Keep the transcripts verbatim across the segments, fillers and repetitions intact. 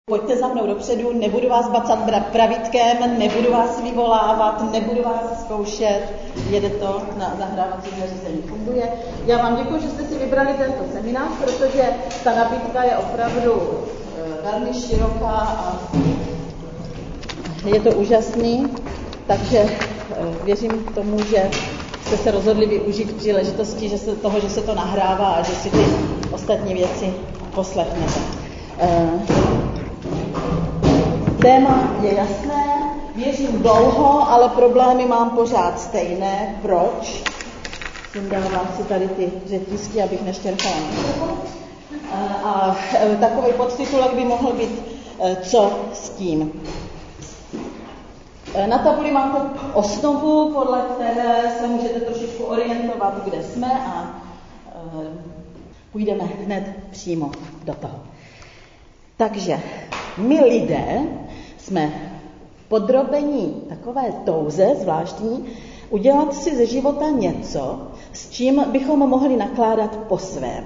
Pojďte za mnou dopředu, nebudu vás bacat pravítkem, nebudu vás vyvolávat, nebudu vás zkoušet. Jede to na zahrávací zařízení, funguje. Já vám děkuji, že jste si vybrali tento seminář, protože ta nabídka je opravdu e, velmi široká a je to úžasný, takže e, věřím tomu, že jste se rozhodli využít příležitosti, že se, toho, že se to nahrává a že si ty ostatní věci poslechnete. E, Téma je jasné, věřím dlouho, ale problémy mám pořád stejné. Proč? Dávám si tady ty řetízky, abych neštěrchala mikrofon. A takový podtitulek by mohl být co s tím. Na tabuli máte osnovu, podle které se můžete trošičku orientovat, kde jsme, a půjdeme hned přímo do toho. Takže my lidé jsme podrobení takové touze zvláštní udělat si ze života něco, s čím bychom mohli nakládat po svém.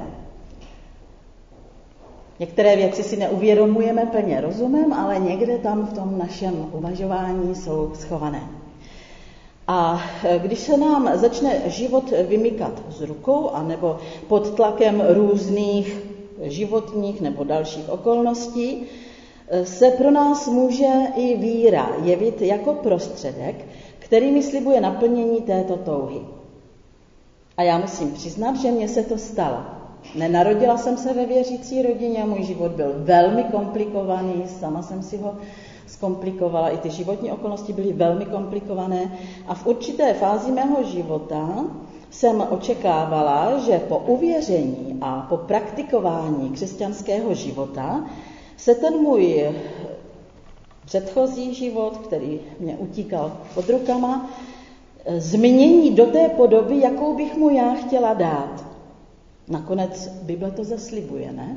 Některé věci si neuvědomujeme plně rozumem, ale někde tam v tom našem uvažování jsou schované. A když se nám začne život vymykat z rukou, anebo pod tlakem různých životních nebo dalších okolností, se pro nás může i víra jevit jako prostředek, který mi slibuje naplnění této touhy. A já musím přiznat, že mně se to stalo. Nenarodila jsem se ve věřící rodině, můj život byl velmi komplikovaný, sama jsem si ho zkomplikovala, i ty životní okolnosti byly velmi komplikované a v určité fázi mého života jsem očekávala, že po uvěření a po praktikování křesťanského života se ten můj předchozí život, který mě utíkal pod rukama, změní do té podoby, jakou bych mu já chtěla dát. Nakonec Bible to zaslibuje, ne?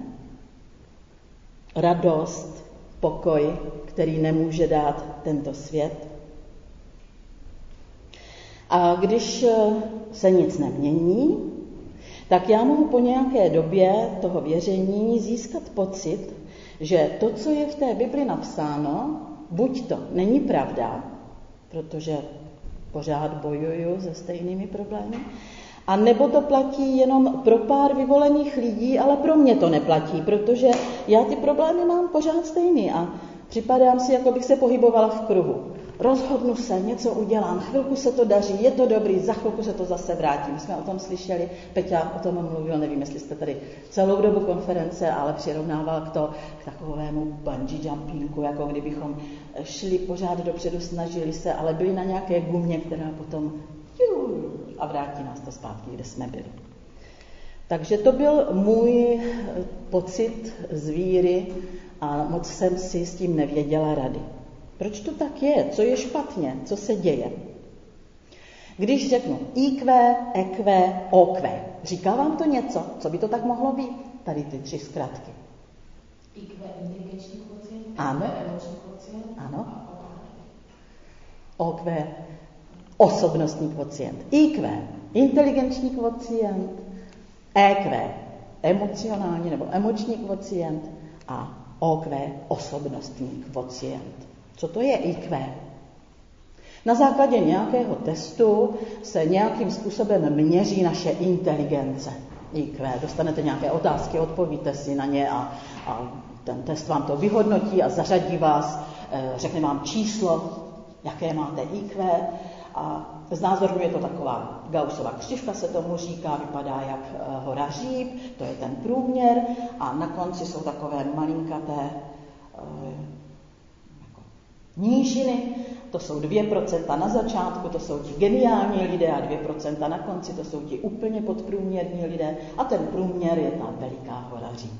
Radost, pokoj, který nemůže dát tento svět. A když se nic nemění, tak já mohu po nějaké době toho věření získat pocit, že to, co je v té Bibli napsáno, buď to není pravda, protože pořád bojuju se stejnými problémy, a nebo to platí jenom pro pár vyvolených lidí, ale pro mě to neplatí, protože já ty problémy mám pořád stejný a připadám si, jako bych se pohybovala v kruhu. Rozhodnu se, něco udělám, chvilku se to daří, je to dobrý, za chvilku se to zase vrátí. My jsme o tom slyšeli, Peťa o tom mluvil, nevím, jestli jste tady celou dobu konference, ale přirovnával k to k takovému bungee jumpingu, jako kdybychom šli pořád dopředu, snažili se, ale byli na nějaké gumě, která potom a vrátí nás to zpátky, kde jsme byli. Takže to byl můj pocit z víry a moc jsem si s tím nevěděla rady. Proč to tak je? Co je špatně? Co se děje? Když řeknu í kvé, é kvé, ó kvé, říká vám to něco? Co by to tak mohlo být? Tady ty tři zkratky. í kvé inteligenční kvocient, ano. emoční kvocient, ano. ó kvé osobnostní kvocient. í kvé inteligenční kvocient, é kvé emocionální nebo emoční kvocient a ó kvé osobnostní kvocient. Co to je í kvé? Na základě nějakého testu se nějakým způsobem měří naše inteligence. í kvé. Dostanete nějaké otázky, odpovíte si na ně a, a ten test vám to vyhodnotí a zařadí vás, řekne vám číslo, jaké máte í kvé a znázorňuje to taková Gaussova křivka, se tomu říká, vypadá jak hora Říp, to je ten průměr a na konci jsou takové malinkaté nížiny, to jsou dvě procenta na začátku, to jsou ti geniální lidé a dvě procenta na konci, to jsou ti úplně podprůměrní lidé a ten průměr je ta veliká hora Říp.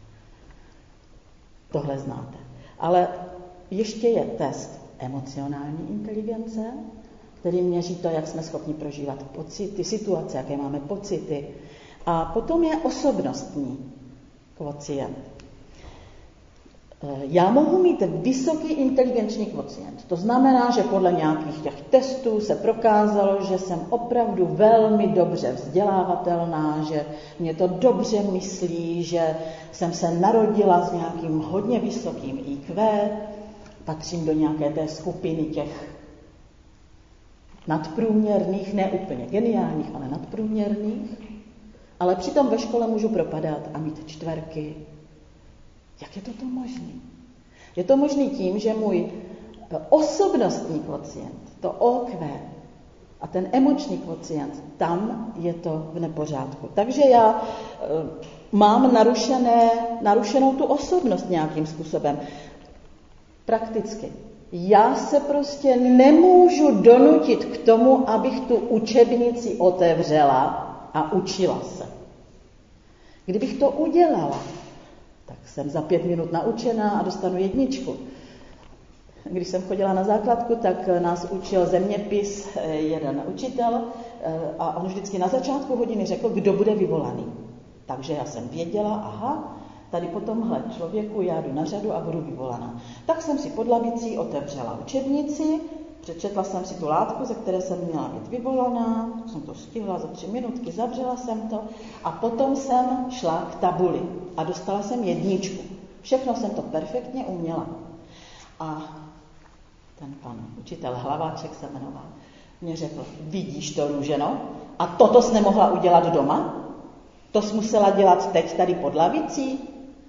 Tohle znáte. Ale ještě je test emocionální inteligence, který měří to, jak jsme schopni prožívat pocity, situace, jaké máme pocity. A potom je osobnostní kvocient. Já mohu mít vysoký inteligenční kvocient. To znamená, že podle nějakých těch testů se prokázalo, že jsem opravdu velmi dobře vzdělávatelná, že mě to dobře myslí, že jsem se narodila s nějakým hodně vysokým í kvé, patřím do nějaké té skupiny těch nadprůměrných, ne úplně geniálních, ale nadprůměrných, ale přitom ve škole můžu propadat a mít čtverky. Jak je toto možné? Je to možné tím, že můj osobnostní kvocient, to ó kvé a ten emoční kvocient, tam je to v nepořádku. Takže já e, mám narušené, narušenou tu osobnost nějakým způsobem. Prakticky. Já se prostě nemůžu donutit k tomu, abych tu učebnici otevřela a učila se. Kdybych to udělala, tak jsem za pět minut naučená a dostanu jedničku. Když jsem chodila na základku, tak nás učil zeměpis jeden učitel a on vždycky na začátku hodiny řekl, kdo bude vyvolaný. Takže já jsem věděla, aha, tady po tomhle člověku já jdu na řadu a budu vyvolaná. Tak jsem si pod lavicí otevřela učebnici, přečetla jsem si tu látku, ze které jsem měla být vyvolaná, jsem to stihla za tři minutky, zavřela jsem to a potom jsem šla k tabuli a dostala jsem jedničku. Všechno jsem to perfektně uměla. A ten pan učitel Hlaváček se jmenoval, mě řekl, vidíš to, Růženo? A toto jsi nemohla udělat doma? To jsi musela dělat teď tady pod lavicí?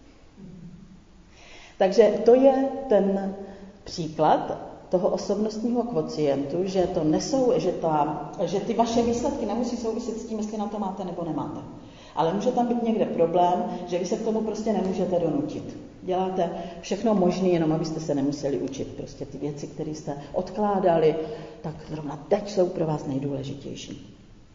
Takže to je ten příklad toho osobnostního kvocientu, že to nesou, že, ta, že ty vaše výsledky nemusí souviset s tím, jestli na to máte nebo nemáte. Ale může tam být někde problém, že vy se k tomu prostě nemůžete donutit. Děláte všechno možné, jenom abyste se nemuseli učit. Prostě ty věci, které jste odkládali, tak zrovna teď jsou pro vás nejdůležitější.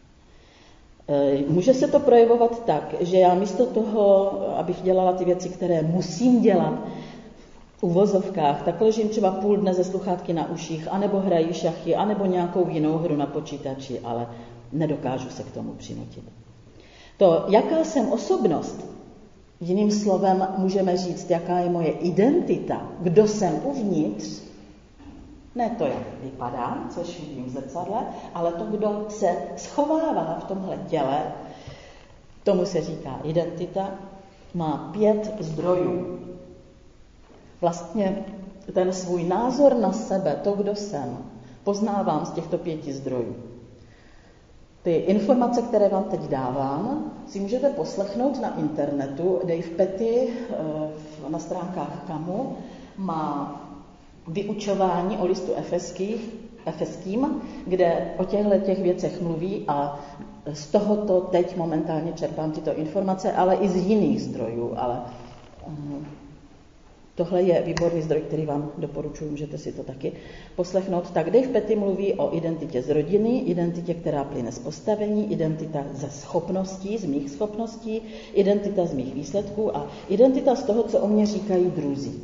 Může se to projevovat tak, že já místo toho, abych dělala ty věci, které musím dělat, v uvozovkách, tak ležím třeba půl dne ze sluchátky na uších, anebo hrají šachy, anebo nějakou jinou hru na počítači, ale nedokážu se k tomu přinutit. To, jaká jsem osobnost, jiným slovem můžeme říct, jaká je moje identita, kdo jsem uvnitř, ne to, jak vypadá, což vidím v zrcadle, ale to, kdo se schovává v tomhle těle, tomu se říká identita, má pět zdrojů. Vlastně ten svůj názor na sebe, to, kdo jsem, poznávám z těchto pěti zdrojů. Ty informace, které vám teď dávám, si můžete poslechnout na internetu. Dave Petty na stránkách Kamu má vyučování o listu efeských, efeským, kde o těchto těch věcech mluví a z tohoto teď momentálně čerpám tyto informace, ale i z jiných zdrojů. Ale um, tohle je výborný zdroj, který vám doporučuji, můžete si to taky poslechnout. Tak Dave Petty mluví o identitě z rodiny, identitě, která plyne z postavení, identita ze schopností, z mých schopností, identita z mých výsledků a identita z toho, co o mě říkají druzí.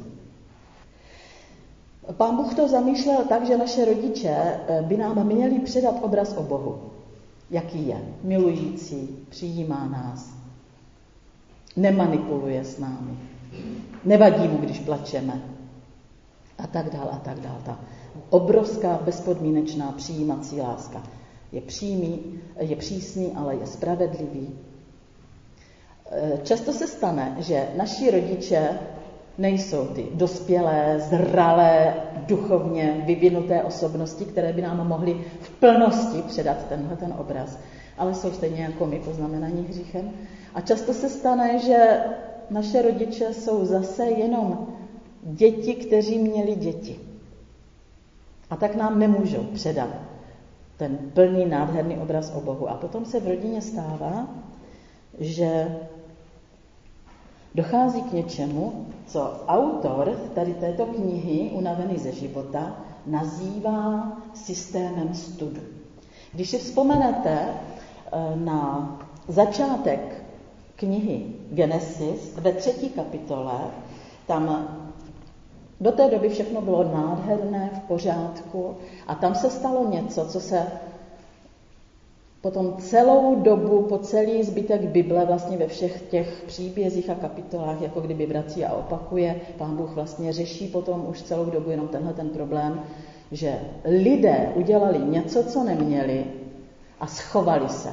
Pán Bůh to zamýšlel tak, že naše rodiče by nám měli předat obraz o Bohu. Jaký je? Milující, přijímá nás, nemanipuluje s námi, nevadí mu, když plačeme a tak dál a tak dál. Ta obrovská bezpodmínečná přijímací láska. Je přímý, je přísný, ale je spravedlivý. Často se stane, že naši rodiče nejsou ty dospělé, zralé, duchovně vyvinuté osobnosti, které by nám mohly v plnosti předat tenhle ten obraz, ale jsou stejně jako my poznamenaní hříchem. A často se stane, že naše rodiče jsou zase jenom děti, kteří měli děti. A tak nám nemůžou předat ten plný, nádherný obraz o Bohu. A potom se v rodině stává, že dochází k něčemu, co autor tady této knihy Unavený ze života nazývá systémem studu. Když si vzpomenete na začátek knihy Genesis ve třetí kapitole, tam do té doby všechno bylo nádherné, v pořádku a tam se stalo něco, co se potom celou dobu, po celý zbytek Bible, vlastně ve všech těch příbězích a kapitolách, jako kdyby vrací a opakuje, Pán Bůh vlastně řeší potom už celou dobu jenom tenhle ten problém, že lidé udělali něco, co neměli a schovali se.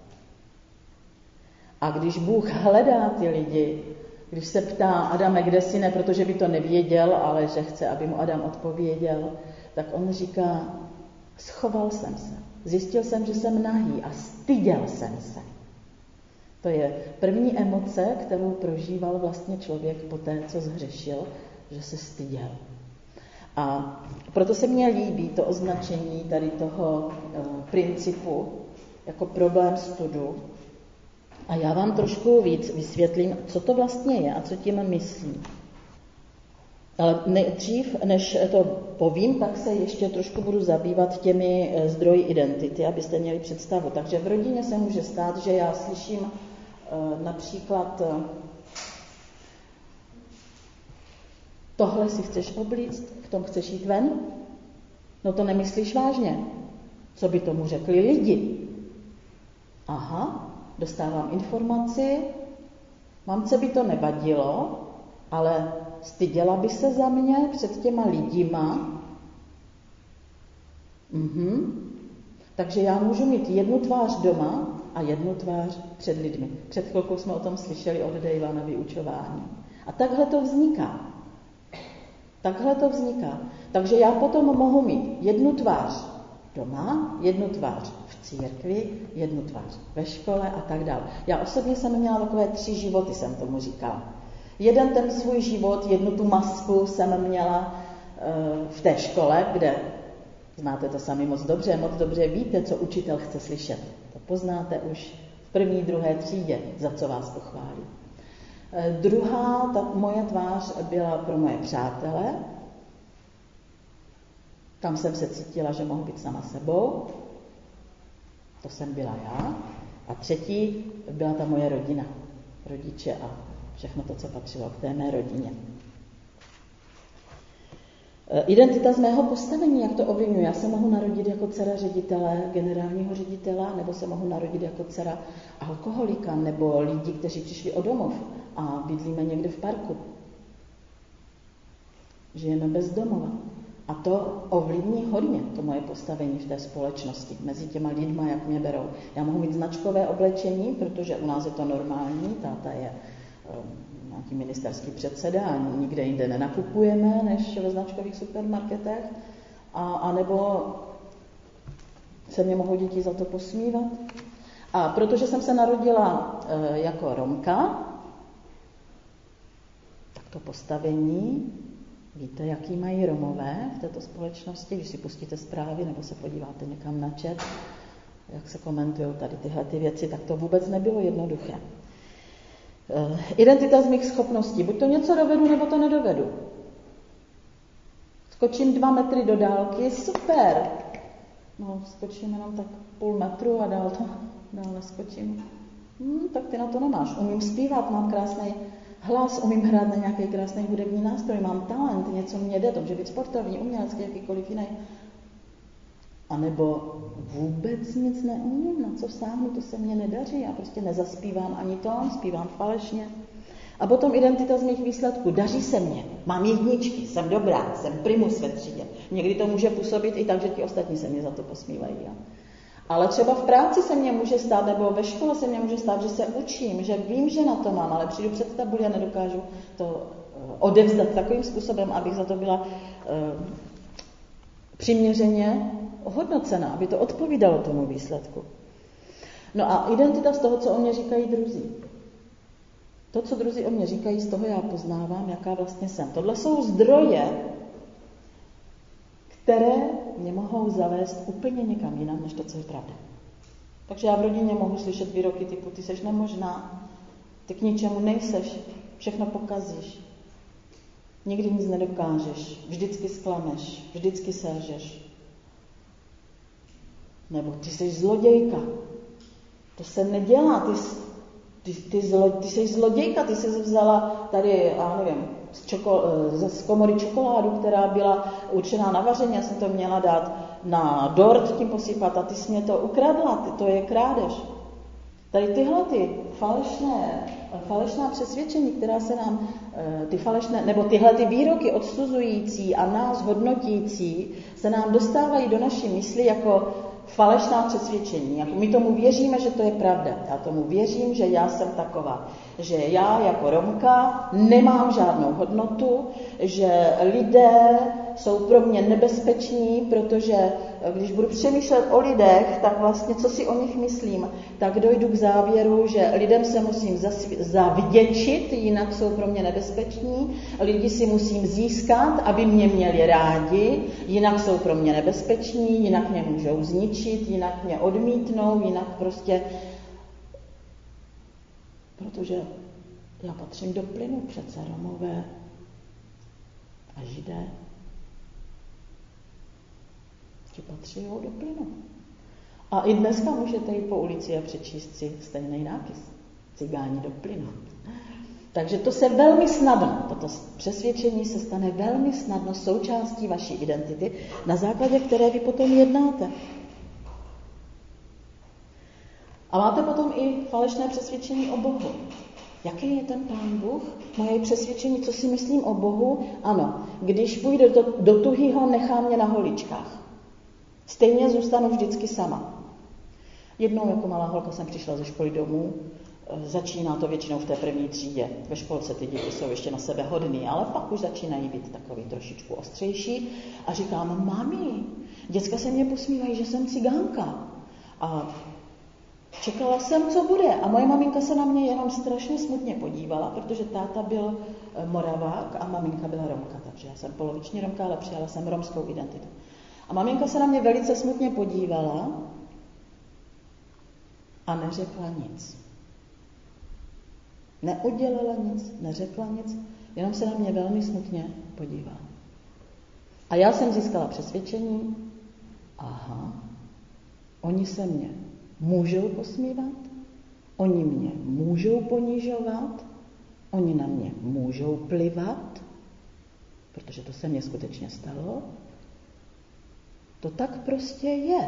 A když Bůh hledá ty lidi, když se ptá Adame, kde jsi, ne protože by to nevěděl, ale že chce, aby mu Adam odpověděl, tak on říká, schoval jsem se. Zjistil jsem, že jsem nahý a styděl jsem se. To je první emoce, kterou prožíval vlastně člověk po té, co zhřešil, že se styděl. A proto se mně líbí to označení tady toho e, principu jako problém studu. A já vám trošku víc vysvětlím, co to vlastně je a co tím myslím. Ale dřív, než to povím, tak se ještě trošku budu zabývat těmi zdroji identity, abyste měli představu. Takže v rodině se může stát, že já slyším například tohle si chceš oblíct, v tom chceš jít ven? No to nemyslíš vážně. Co by tomu řekli lidi? Aha, dostávám informaci, mamce by to nevadilo, ale styděla by se za mě před těma lidima. Mhm. Takže já můžu mít jednu tvář doma a jednu tvář před lidmi. Před chvilkou jsme o tom slyšeli od Dejva na vyučování. A takhle to vzniká. Takhle to vzniká. Takže já potom mohu mít jednu tvář doma, jednu tvář v církvi, jednu tvář ve škole a tak dále. Já osobně jsem měla takové tři životy, jsem tomu říkala. Jeden ten svůj život, jednu tu masku jsem měla e, v té škole, kde znáte to sami moc dobře, moc dobře víte, co učitel chce slyšet. To poznáte už v první, druhé třídě, za co vás pochválí. E, druhá, ta moje tvář byla pro moje přátele. Tam jsem se cítila, že mohu být sama sebou. To jsem byla já. A třetí byla ta moje rodina. Rodiče a všechno to, co patřilo k té mé rodině. Identita z mého postavení, jak to ovlivňuje. Já se mohu narodit jako dcera ředitele, generálního ředitele, nebo se mohu narodit jako dcera alkoholika, nebo lidi, kteří přišli o domov a bydlíme někde v parku. Žijeme bez domova. A to ovlivní hodně to moje postavení v té společnosti, mezi těma lidma, jak mě berou. Já mohu mít značkové oblečení, protože u nás je to normální, táta je um, nějaký ministerský předseda a nikde jinde nenakupujeme, než ve značkových supermarketech. A, a nebo se mě mohou děti za to posmívat. A protože jsem se narodila e, jako Romka, tak to postavení, víte, jaký mají Romové v této společnosti, když si pustíte zprávy nebo se podíváte někam na chat, jak se komentují tady tyhle ty věci, tak to vůbec nebylo jednoduché. Identita z mých schopností. Buď to něco dovedu, nebo to nedovedu. Skočím dva metry do dálky, super. No, skočím jenom tak půl metru a dál to dál neskočím. Hmm, tak ty na to nemáš. Umím zpívat, mám krásný hlas, umím hrát na nějaký krásný hudební nástroj, mám talent, něco mě jde, to může být sportovní, umělecký, jakýkoliv jiný. A nebo vůbec nic neumím, na co sáhnu, to se mně nedaří, já prostě nezaspívám ani tón, zpívám falešně. A potom identita z mých výsledků. Daří se mně, mám jedničky, jsem dobrá, jsem primus ve třídě. Někdy to může působit i tak, že ti ostatní se mě za to posmívají. Ja? Ale třeba v práci se mně může stát, nebo ve škole se mně může stát, že se učím, že vím, že na to mám, ale přijdu před tabuli a nedokážu to odevzdat takovým způsobem, abych za to byla uh, přiměřeně ohodnocena, aby to odpovídalo tomu výsledku. No a identita z toho, co o mě říkají druzí. To, co druzí o mě říkají, z toho já poznávám, jaká vlastně jsem. Tohle jsou zdroje, které mě mohou zavést úplně někam jinam, než to, co je pravda. Takže já v rodině mohu slyšet výroky typu, ty seš nemožná, ty k ničemu nejseš, všechno pokazíš, nikdy nic nedokážeš, vždycky zklameš, vždycky selžeš. Nebo ty jsi zlodějka, to se nedělá, ty, ty, ty, zlo, ty jsi zlodějka, ty jsi vzala tady, já nevím, z, čoko, z komory čokoládu, která byla určená na vaření, já jsem to měla dát na dort, tím posypat a ty jsi mě to ukradla, ty, to je krádež. Tady tyhle ty falešné, falešná přesvědčení, která se nám, ty falešné, nebo tyhle ty výroky odsuzující a nás hodnotící, se nám dostávají do naší mysli jako falešná přesvědčení. Jako my tomu věříme, že to je pravda. Já tomu věřím, že já jsem taková. Že já jako Romka nemám žádnou hodnotu, že lidé jsou pro mě nebezpeční, protože když budu přemýšlet o lidech, tak vlastně co si o nich myslím, tak dojdu k závěru, že lidem se musím zavděčit, jinak jsou pro mě nebezpeční, lidi si musím získat, aby mě měli rádi, jinak jsou pro mě nebezpeční, jinak mě můžou zničit, jinak mě odmítnou, jinak prostě, protože já patřím do plynu, přece Romové a Židé, že patří do plynu. A i dneska můžete jít po ulici a přečíst si stejný nápis. Cigáni do plynu. Takže to se velmi snadno, toto přesvědčení se stane velmi snadno součástí vaší identity, na základě které vy potom jednáte. A máte potom i falešné přesvědčení o Bohu. Jaký je ten Pán Bůh? Moje přesvědčení, co si myslím o Bohu? Ano, když půjde do, do tuhýho, nechá mě na holičkách. Stejně zůstanu vždycky sama. Jednou jako malá holka jsem přišla ze školy domů, začíná to většinou v té první třídě. Ve školce ty děti jsou ještě na sebe hodný, ale pak už začínají být takový trošičku ostřejší. A říkám, mami, děcka se mě posmívají, že jsem cigánka. A čekala jsem, co bude. A moje maminka se na mě jenom strašně smutně podívala, protože táta byl Moravák a maminka byla Romka. Takže já jsem poloviční Romka, ale přijala jsem romskou identitu. A maminka se na mě velice smutně podívala a neřekla nic. Neudělala nic, neřekla nic, jenom se na mě velmi smutně podívala. A já jsem získala přesvědčení, aha, oni se mě můžou posmívat, oni mě můžou ponižovat, oni na mě můžou plivat, protože to se mně skutečně stalo. To tak prostě je.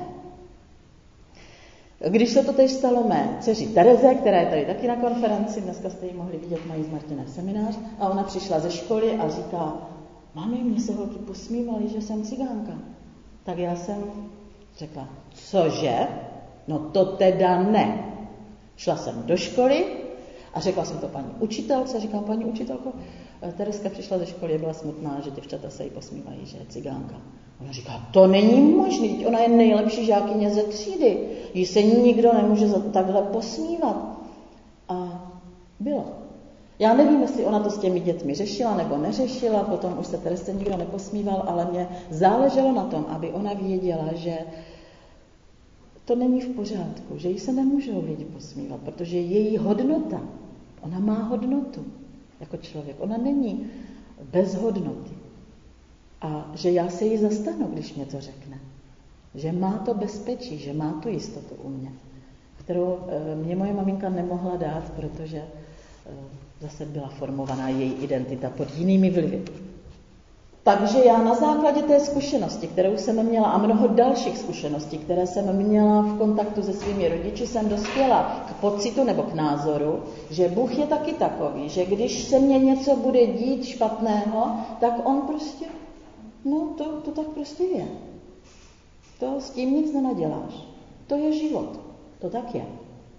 Když se to teď stalo mé dceři Tereze, která je tady taky na konferenci, dneska jste ji mohli vidět, mají s Martinem seminář, a ona přišla ze školy a říká, mami, mě se holky posmívaly, že jsem cigánka. Tak já jsem řekla, cože? No to teda ne. Šla jsem do školy a řekla jsem to paní učitelce, říkám, paní učitelko, Tereska přišla ze školy, byla smutná, že děvčata se jí posmívají, že je cigánka. Ona říká, to není možný, ona je nejlepší žákyně ze třídy, jí se nikdo nemůže takhle posmívat. A bylo. Já nevím, jestli ona to s těmi dětmi řešila nebo neřešila, potom už se Teresce nikdo neposmíval, ale mě záleželo na tom, aby ona věděla, že to není v pořádku, že jí se nemůžou lidi posmívat, protože její hodnota, ona má hodnotu jako člověk, ona není bez hodnoty. A že já se jí zastanu, když mě to řekne. Že má to bezpečí, že má tu jistotu u mě, kterou mě moje maminka nemohla dát, protože zase byla formovaná její identita pod jinými vlivy. Takže já na základě té zkušenosti, kterou jsem měla, a mnoho dalších zkušeností, které jsem měla v kontaktu se svými rodiči, jsem dospěla k pocitu nebo k názoru, že Bůh je taky takový, že když se mně něco bude dít špatného, tak on prostě, no to, to tak prostě je. To s tím nic nenaděláš. To je život. To tak je.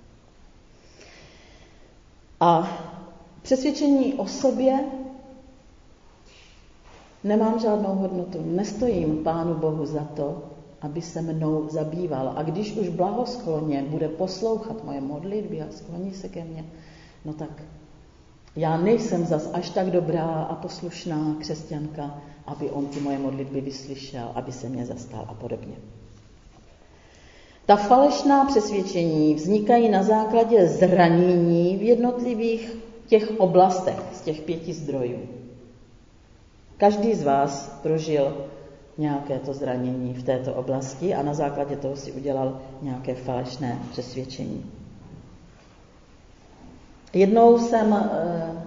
A přesvědčení o sobě, nemám žádnou hodnotu, nestojím Pánu Bohu za to, aby se mnou zabýval. A když už blahoskloně bude poslouchat moje modlitby a skloní se ke mně, no tak já nejsem zas až tak dobrá a poslušná křesťanka, aby on ty moje modlitby vyslyšel, aby se mě zastal a podobně. Ta falešná přesvědčení vznikají na základě zranění v jednotlivých těch oblastech z těch pěti zdrojů. Každý z vás prožil nějaké to zranění v této oblasti a na základě toho si udělal nějaké falešné přesvědčení. Jednou jsem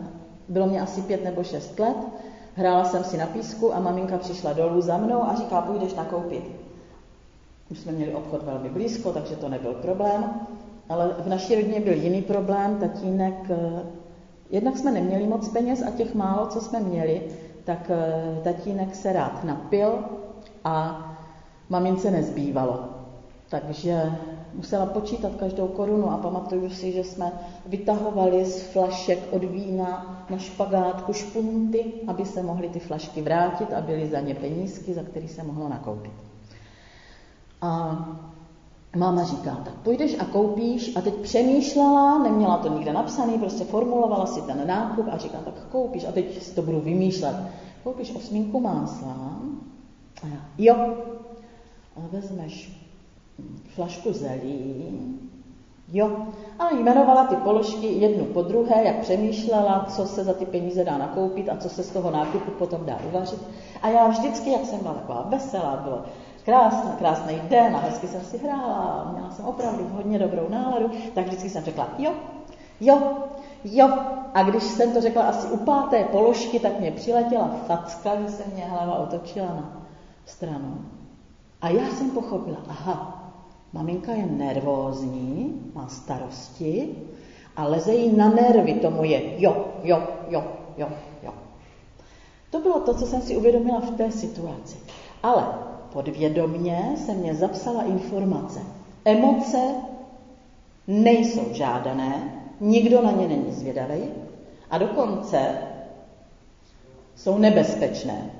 Bylo mě asi pět nebo šest let, hrála jsem si na písku a maminka přišla dolů za mnou a říká, půjdeš nakoupit. Už jsme měli obchod velmi blízko, takže to nebyl problém, ale v naší rodině byl jiný problém, tatínek, jednak jsme neměli moc peněz a těch málo, co jsme měli, tak tatínek se rád napil a mamince nezbývalo. Takže musela počítat každou korunu a pamatuju si, že jsme vytahovali z flašek od vína na špagátku špunty, aby se mohly ty flašky vrátit a byly za ně penízky, za které se mohlo nakoupit. A máma říká, tak půjdeš a koupíš a teď přemýšlela, neměla to nikde napsaný, prostě formulovala si ten nákup a říká, tak koupíš a teď si to budu vymýšlet. Koupíš osminku másla a já, jo, a vezmeš flašku zelí, jo, a jmenovala ty položky jednu po druhé, jak přemýšlela, co se za ty peníze dá nakoupit a co se z toho nákupu potom dá uvařit. A já vždycky, jak jsem byla taková veselá, bylo krásný, krásný den a hezky jsem si hrála, měla jsem opravdu hodně dobrou náladu, tak vždycky jsem řekla jo, jo, jo. A když jsem to řekla asi u páté položky, tak mě přiletěla facka, že se mě hlava otočila na stranu. A já jsem pochopila, aha, maminka je nervózní, má starosti a leze jí na nervy, tomu je jo, jo, jo, jo, jo. To bylo to, co jsem si uvědomila v té situaci. Ale podvědomně se mě zapsala informace. Emoce nejsou žádané, nikdo na ně není zvědavý a dokonce jsou nebezpečné.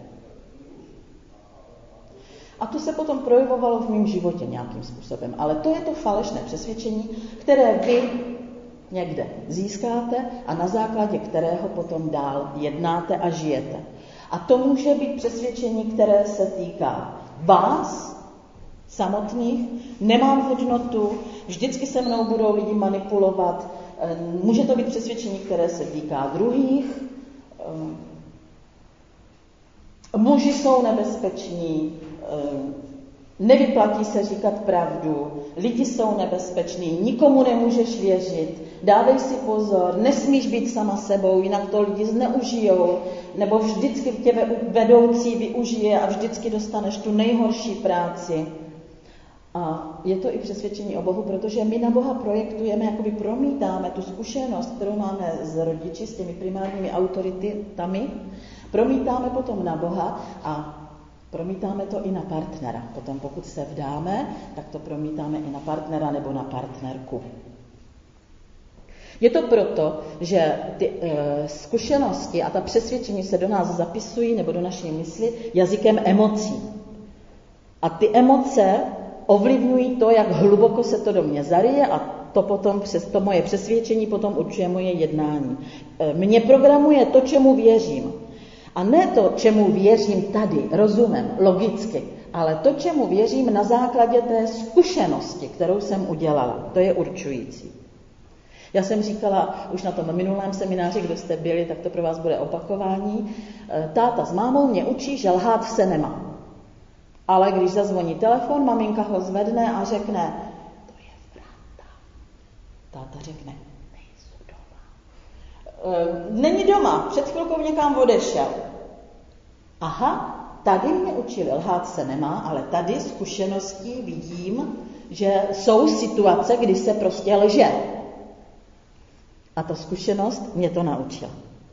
A to se potom projevovalo v mém životě nějakým způsobem. Ale to je to falešné přesvědčení, které vy někde získáte a na základě kterého potom dál jednáte a žijete. A to může být přesvědčení, které se týká vás samotných, nemám hodnotu, vždycky se mnou budou lidi manipulovat, může to být přesvědčení, které se týká druhých, muži jsou nebezpeční, nevyplatí se říkat pravdu, lidi jsou nebezpeční, nikomu nemůžeš věřit, dávej si pozor, nesmíš být sama sebou, jinak to lidi zneužijou, nebo vždycky tě vedoucí využije a vždycky dostaneš tu nejhorší práci. A je to i přesvědčení o Bohu, protože my na Boha projektujeme, jakoby promítáme tu zkušenost, kterou máme z rodiči, s těmi primárními autoritami, promítáme potom na Boha a promítáme to i na partnera. Potom pokud se vdáme, tak to promítáme i na partnera nebo na partnerku. Je to proto, že ty e, zkušenosti a ta přesvědčení se do nás zapisují nebo do naší mysli jazykem emocí. A ty emoce ovlivňují to, jak hluboko se to do mě zaryje a to potom přes to moje přesvědčení potom určuje moje jednání. E, mě programuje to, čemu věřím. A ne to, čemu věřím tady, rozumem, logicky, ale to, čemu věřím na základě té zkušenosti, kterou jsem udělala. To je určující. Já jsem říkala už na tom minulém semináři, kdo jste byli, tak to pro vás bude opakování. Táta s mámou mě učí, že lhát se nemá. Ale když zazvoní telefon, maminka ho zvedne a řekne, to je pravda. Táta řekne, nejsou doma. Není doma, před chvilkou někam odešel. Aha, tady mě učili, lhát se nemá, ale tady zkušeností vidím, že jsou situace, kdy se prostě lže. A ta zkušenost mě to naučila.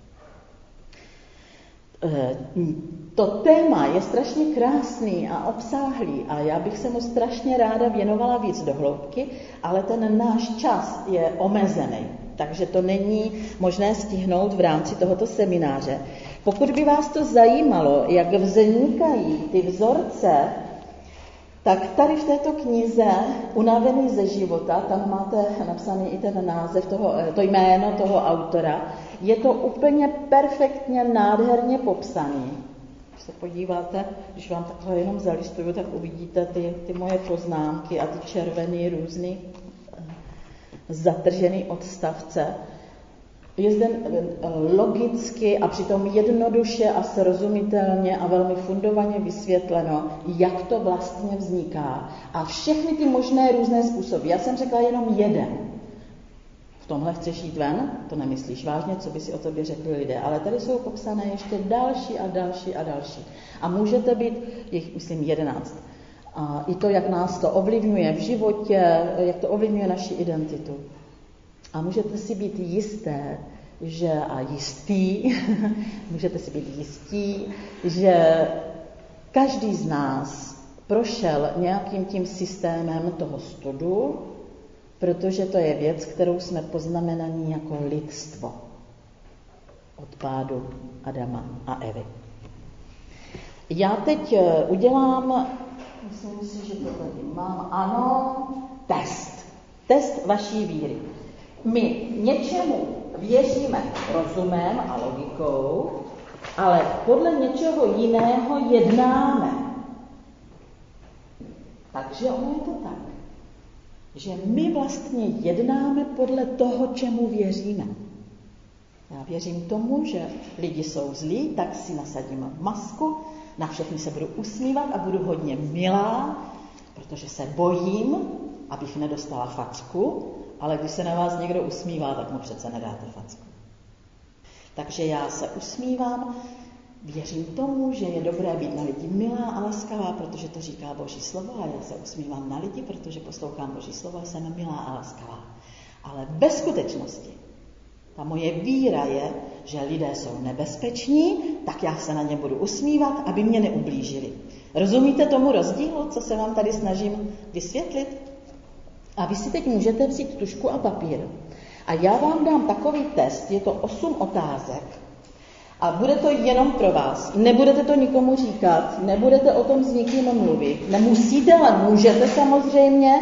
To téma je strašně krásný a obsáhlý a já bych se mu strašně ráda věnovala víc do hloubky, ale ten náš čas je omezený, takže to není možné stihnout v rámci tohoto semináře. Pokud by vás to zajímalo, jak vznikají ty vzorce, tak tady v této knize Unavený ze života, tam máte napsaný i ten název, toho, to jméno toho autora, je to úplně perfektně, nádherně popsaný. Když se podíváte, když vám takhle jenom zalistuju, tak uvidíte ty, ty moje poznámky a ty červený různý zatržený odstavce. Je zde logicky a přitom jednoduše a srozumitelně a velmi fundovaně vysvětleno, jak to vlastně vzniká. A všechny ty možné různé způsoby. Já jsem řekla jenom jeden. v tomhle chceš jít ven, to nemyslíš vážně, co by si o tobě řekli lidé. Ale tady jsou popsané ještě další a další a další. A můžete být, jich myslím jedenáct. A i to, jak nás to ovlivňuje v životě, jak to ovlivňuje naši identitu. A můžete si být jisté, že a jistý, můžete si být jistí, že každý z nás prošel nějakým tím systémem toho studu, protože to je věc, kterou jsme poznamenaní jako lidstvo od pádu Adama a Evy. Já teď udělám, myslím si, že to tady mám, ano, test. Test vaší víry. My něčemu věříme rozumem a logikou, ale podle něčeho jiného jednáme. Takže ono je to tak, že my vlastně jednáme podle toho, čemu věříme. Já věřím tomu, že lidi jsou zlí, tak si nasadím masku, na všechny se budu usmívat a budu hodně milá, protože se bojím, abych nedostala facku, ale když se na vás někdo usmívá, tak mu přece nedáte facku. Takže já se usmívám, věřím tomu, že je dobré být na lidi milá a laskavá, protože to říká Boží slovo, a já se usmívám na lidi, protože poslouchám Boží slovo a jsem milá a laskavá. Ale ve skutečnosti ta moje víra je, že lidé jsou nebezpeční, tak já se na ně budu usmívat, aby mě neublížili. Rozumíte tomu rozdílu, co se vám tady snažím vysvětlit? A vy si teď můžete vzít tužku a papír. A já vám dám takový test, je to osm otázek. A bude to jenom pro vás. Nebudete to nikomu říkat, nebudete o tom s nikým mluvit. Nemusíte, ale můžete samozřejmě.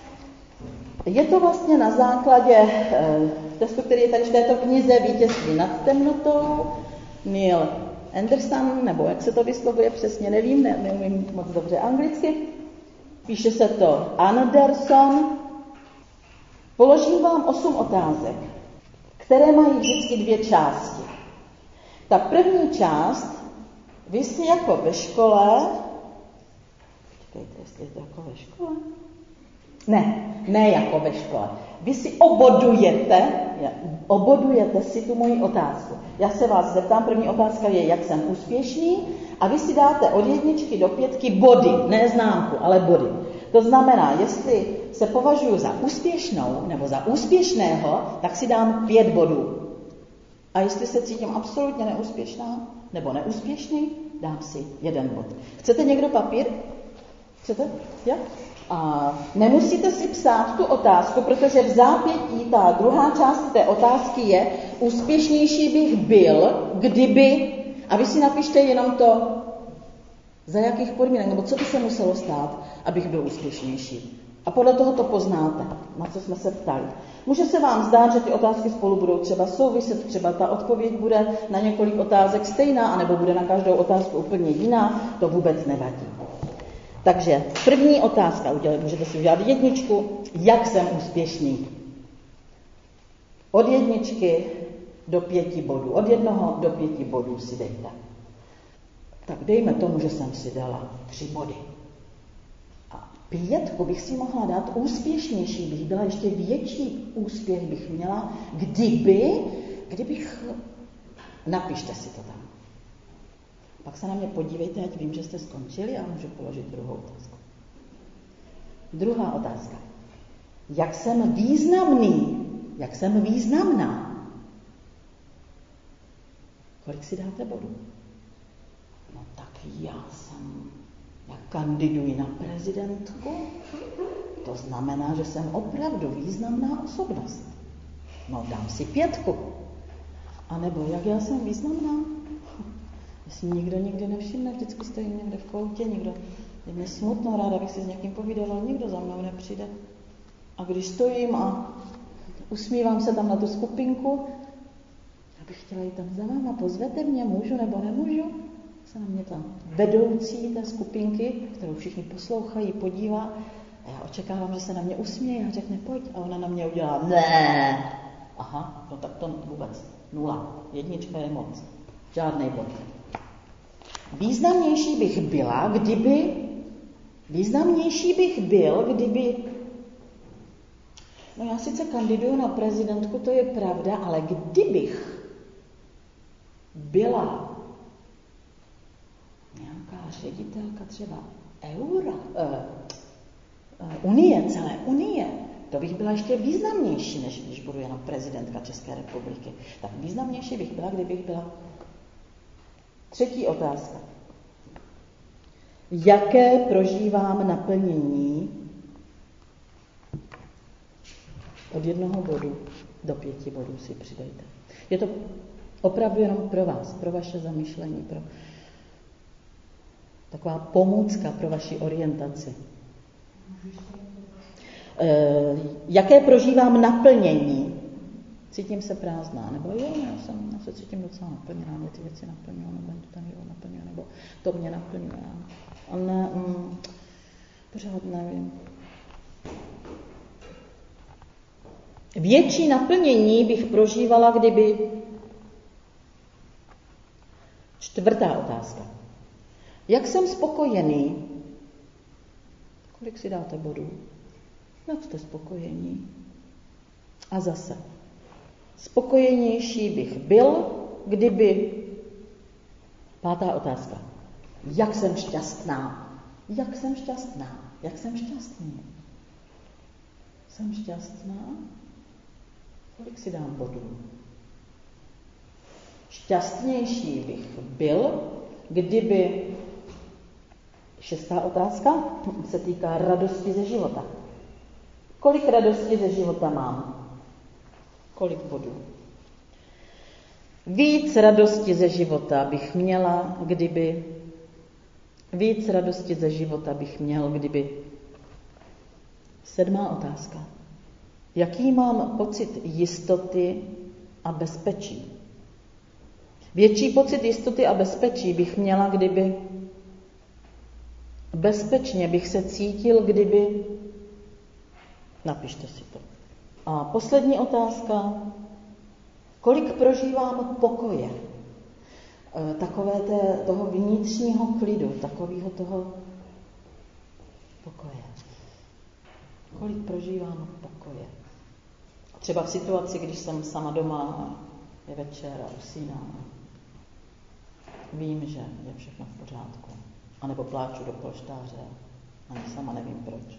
Je to vlastně na základě eh, testu, který je tady v této knize Vítězství nad temnotou. Neil Anderson, nebo jak se to vyslovuje přesně, nevím, ne, neumím moc dobře anglicky. Píše se to Anderson. Položím vám osm otázek, které mají vždycky dvě části. Ta první část, vy si jako ve škole, počkejte, jestli je to jako ve škole? Ne, ne jako ve škole. Vy si obodujete, obodujete si tu moji otázku. Já se vás zeptám, první otázka je, jak jsem úspěšný, a vy si dáte od jedničky do pětky body, ne známku, ale body. To znamená, jestli se považuji za úspěšnou nebo za úspěšného, tak si dám pět bodů. A jestli se cítím absolutně neúspěšná nebo neúspěšný, dám si jeden bod. Chcete někdo papír? Chcete? Jak? A nemusíte si psát tu otázku, protože v zápětí ta druhá část té otázky je, úspěšnější bych byl, kdyby, a vy si napište jenom to, za jakých podmínek, nebo co by se muselo stát, abych byl úspěšnější. A podle toho to poznáte, na co jsme se ptali. Může se vám zdát, že ty otázky spolu budou třeba souviset, třeba ta odpověď bude na několik otázek stejná, anebo bude na každou otázku úplně jiná, to vůbec nevadí. Takže první otázka, můžete si udělat jedničku, jak jsem úspěšný. Od jedničky do pěti bodů, od jednoho do pěti bodů si dejte. Tak dejme tomu, že jsem si dala tři body. A pětku bych si mohla dát úspěšnější, bych byla ještě větší úspěch bych měla, kdyby, kdybych, napište si to tam. Pak se na mě podívejte, ať vím, že jste skončili, a můžu položit druhou otázku. Druhá otázka. Jak jsem významný? Jak jsem významná? Kolik si dáte bodů? No tak já jsem, já kandiduji na prezidentku, to znamená, že jsem opravdu významná osobnost. No dám si pětku. A nebo jak já jsem významná? Jestli nikdo nikdy nevšimne, vždycky stojím někde v koutě, nikdo je mě smutno, ráda bych si s někým povídala, nikdo za mnou nepřijde. A když stojím a usmívám se tam na tu skupinku, já bych chtěla jít tam za váma, pozvete mě, můžu nebo nemůžu? Se na mě tam vedoucí té skupinky, kterou všichni poslouchají, podívá, a já očekávám, že se na mě usměje a řekne pojď, a ona na mě udělá ne. Aha, no tak to vůbec nula. Jednička je moc. Žádnej bod. Významnější bych byla, kdyby, významnější bych byl, kdyby No já sice kandiduju na prezidentku, to je pravda, ale kdybych byla nějaká ředitelka třeba Eura, eh, eh, Unie, celé Unie, to bych byla ještě významnější, než když budu jenom prezidentka České republiky. Tak významnější bych byla, kdybych byla. Třetí otázka. Jaké prožívám naplnění od jednoho bodu do pěti bodů si přidejte. Je to opravdu jenom pro vás, pro vaše zamyšlení, pro taková pomůcka pro vaši orientaci. E, jaké prožívám naplnění? Cítím se prázdná, nebo jo, já, jsem, já se cítím docela naplněná, mě ty věci naplňují, nebo to ten život naplňuje, nebo to mě naplňuje. A ne, mm, pořád nevím. Větší naplnění bych prožívala, kdyby... Čtvrtá otázka. Jak jsem spokojený? Kolik si dáte bodů? Jak jste spokojení? A zase. Spokojenější bych byl, kdyby... Pátá otázka. Jak jsem šťastná? Jak jsem šťastná? Jak jsem šťastný? Jsem šťastná? Kolik si dám bodů? Šťastnější bych byl, kdyby... Šestá otázka se týká radosti ze života. Kolik radosti ze života mám? Kolik bodů? Víc radosti ze života bych měla, kdyby... Víc radosti ze života bych měl, kdyby... Sedmá otázka. Jaký mám pocit jistoty a bezpečí? Větší pocit jistoty a bezpečí bych měla, kdyby... Bezpečně bych se cítil, kdyby... Napište si to. A poslední otázka. Kolik prožívám pokoje? E, takové té, toho vnitřního klidu, takového toho pokoje. Kolik prožívám pokoje? Třeba v situaci, když jsem sama doma a je večer a usínám. Vím, že je všechno v pořádku. A nebo pláču do polštáře. Ani sama nevím proč.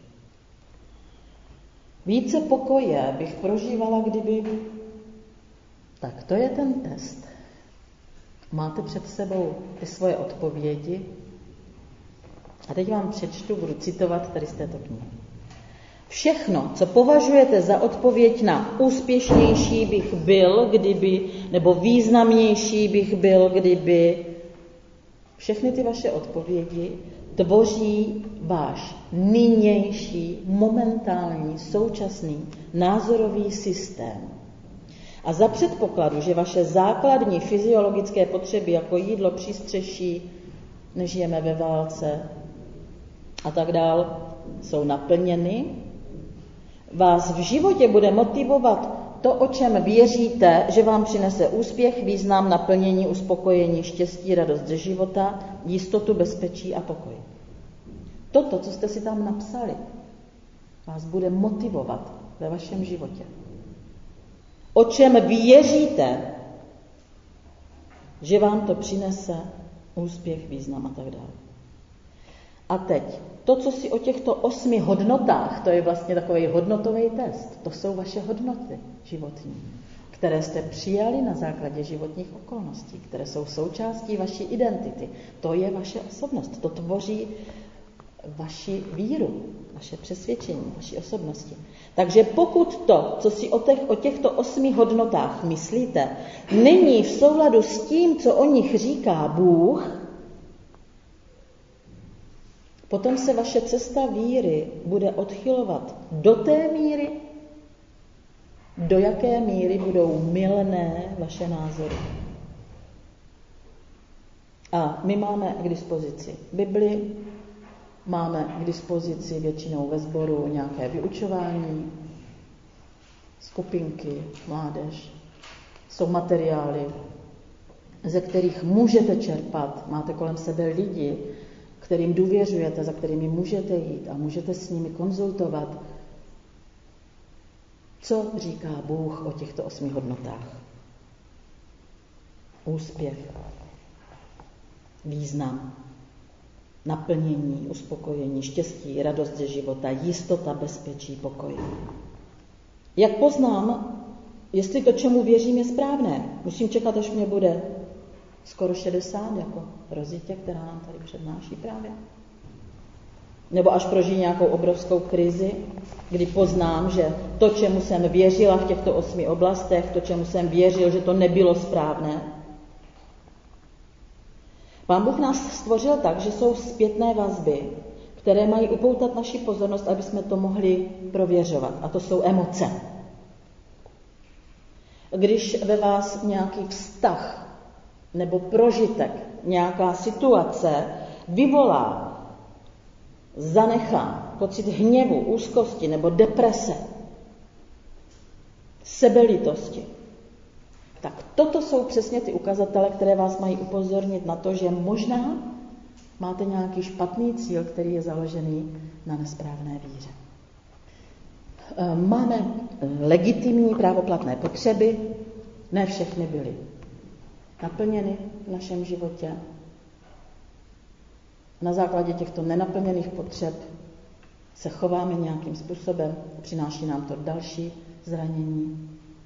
Více pokoje bych prožívala, kdyby... Tak to je ten test. Máte před sebou ty svoje odpovědi. A teď vám přečtu, budu citovat tady z této knihy. Všechno, co považujete za odpověď na úspěšnější bych byl, kdyby, nebo významnější bych byl, kdyby, všechny ty vaše odpovědi tvoří váš nynější, momentální, současný názorový systém. A za předpokladu, že vaše základní fyziologické potřeby jako jídlo, přístřeší, nežijeme ve válce a tak dál, jsou naplněny, vás v životě bude motivovat to, o čem věříte, že vám přinese úspěch, význam, naplnění, uspokojení, štěstí, radost ze života, jistotu, bezpečí a pokoj. Toto, co jste si tam napsali, vás bude motivovat ve vašem životě. O čem věříte, že vám to přinese úspěch, význam a tak dále. A teď, to, co si o těchto osmi hodnotách, to je vlastně takový hodnotový test, to jsou vaše hodnoty životní, které jste přijali na základě životních okolností, které jsou součástí vaší identity. To je vaše osobnost, to tvoří vaši víru, vaše přesvědčení, vaši osobnosti. Takže pokud to, co si o, těch, o těchto osmi hodnotách myslíte, není v souladu s tím, co o nich říká Bůh, potom se vaše cesta víry bude odchylovat do té míry, do jaké míry budou mylné vaše názory. A my máme k dispozici Bibli, máme k dispozici většinou ve sboru nějaké vyučování, skupinky, mládež. Jsou materiály, ze kterých můžete čerpat. Máte kolem sebe lidi, kterým důvěřujete, za kterými můžete jít a můžete s nimi konzultovat. Co říká Bůh o těchto osmi hodnotách? Úspěch, význam, naplnění, uspokojení, štěstí, radost ze života, jistota, bezpečí, pokoj. Jak poznám, jestli to, čemu věřím, je správné? Musím čekat, až mě bude skoro šedesát, jako Rozitě, která nám tady přednáší právě. Nebo až prožiji nějakou obrovskou krizi, kdy poznám, že to, čemu jsem věřila v těchto osmi oblastech, to, čemu jsem věřil, že to nebylo správné. Pán Bůh nás stvořil tak, že jsou zpětné vazby, které mají upoutat naši pozornost, aby jsme to mohli prověřovat. A to jsou emoce. Když ve vás nějaký vztah nebo prožitek, nějaká situace vyvolá, zanechá pocit hněvu, úzkosti nebo deprese, sebelítosti, tak toto jsou přesně ty ukazatele, které vás mají upozornit na to, že možná máte nějaký špatný cíl, který je založený na nesprávné víře. Máme legitimní právoplatné potřeby, ne všechny byly naplněny v našem životě. Na základě těchto nenaplněných potřeb se chováme nějakým způsobem, přináší nám to další zranění.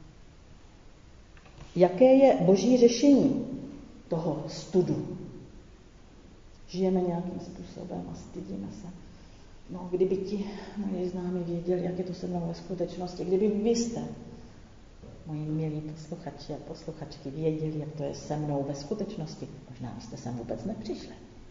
Jaké je Boží řešení toho studu? Žijeme nějakým způsobem a stydíme se. No, kdyby ti moji známí věděli, jak je to se mnou ve skutečnosti, kdyby vy jste, moji milí posluchači a posluchačky, věděli, jak to je se mnou ve skutečnosti, možná jste sem vůbec nepřišli.